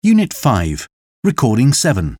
Unit 5, Recording 7.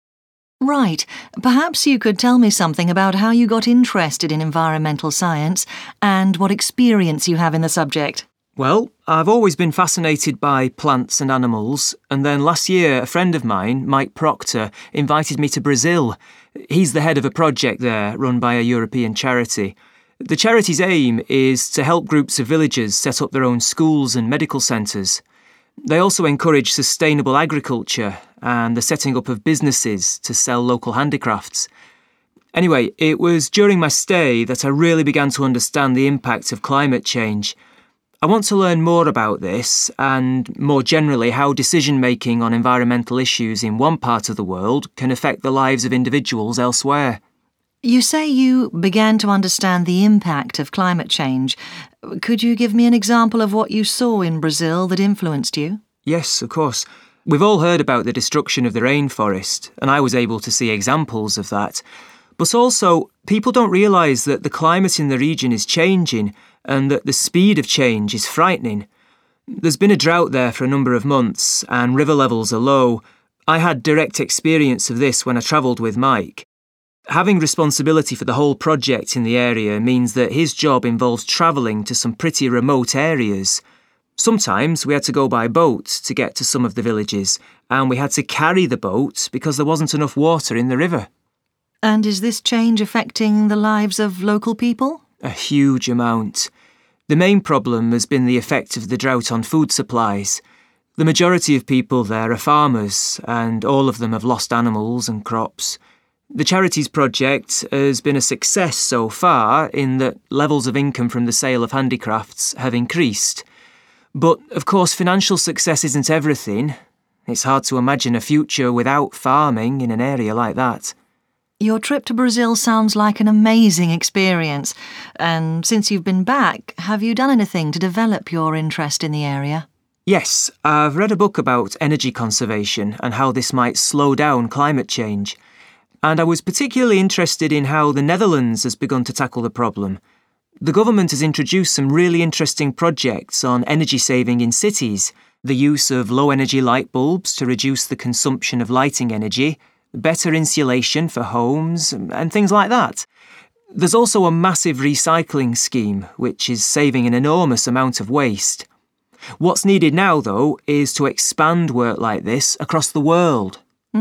Right. Perhaps you could tell me something about how you got interested in environmental science and what experience you have in the subject. Well, I've always been fascinated by plants and animals, and then last year a friend of mine, Mike Proctor, invited me to Brazil. He's the head of a project there run by a European charity. The charity's aim is to help groups of villagers set up their own schools and medical centres. They also encourage sustainable agriculture and the setting up of businesses to sell local handicrafts. Anyway, it was during my stay that I really began to understand the impact of climate change. I want to learn more about this and, more generally, how decision-making on environmental issues in one part of the world can affect the lives of individuals elsewhere. You say you began to understand the impact of climate change. Could you give me an example of what you saw in Brazil that influenced you? Yes, of course. We've all heard about the destruction of the rainforest, and I was able to see examples of that. But also, people don't realise that the climate in the region is changing and that the speed of change is frightening. There's been a drought there for a number of months, and river levels are low. I had direct experience of this when I travelled with Mike. Having responsibility for the whole project in the area means that his job involves travelling to some pretty remote areas. Sometimes we had to go by boat to get to some of the villages, and we had to carry the boat because there wasn't enough water in the river. And is this change affecting the lives of local people? A huge amount. The main problem has been the effect of the drought on food supplies. The majority of people there are farmers, and all of them have lost animals and crops. The charity's project has been a success so far in that levels of income from the sale of handicrafts have increased. But, of course, financial success isn't everything. It's hard to imagine a future without farming in an area like that. Your trip to Brazil sounds like an amazing experience. And since you've been back, have you done anything to develop your interest in the area? Yes, I've read a book about energy conservation and how this might slow down climate change. And I was particularly interested in how the Netherlands has begun to tackle the problem. The government has introduced some really interesting projects on energy saving in cities, the use of low-energy light bulbs to reduce the consumption of lighting energy, better insulation for homes, and things like that. There's also a massive recycling scheme, which is saving an enormous amount of waste. What's needed now, though, is to expand work like this across the world.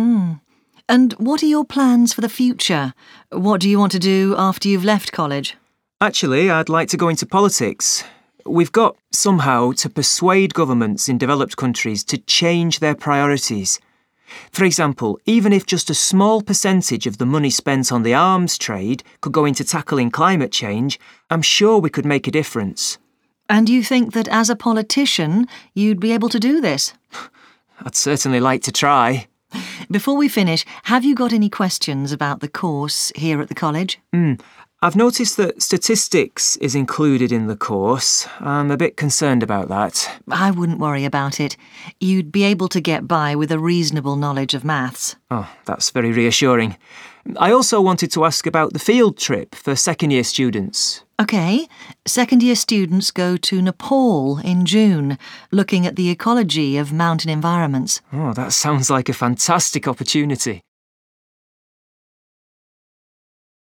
And what are your plans for the future? What do you want to do after you've left college? Actually, I'd like to go into politics. We've got, somehow, to persuade governments in developed countries to change their priorities. For example, even if just a small percentage of the money spent on the arms trade could go into tackling climate change, I'm sure we could make a difference. And you think that as a politician, you'd be able to do this? I'd certainly like to try. Before we finish, have you got any questions about the course here at the college? I've noticed that statistics is included in the course. I'm a bit concerned about that. I wouldn't worry about it. You'd be able to get by with a reasonable knowledge of maths. Oh, that's very reassuring. I also wanted to ask about the field trip for second-year students. OK, second-year students go to Nepal in June, looking at the ecology of mountain environments. Oh, that sounds like a fantastic opportunity.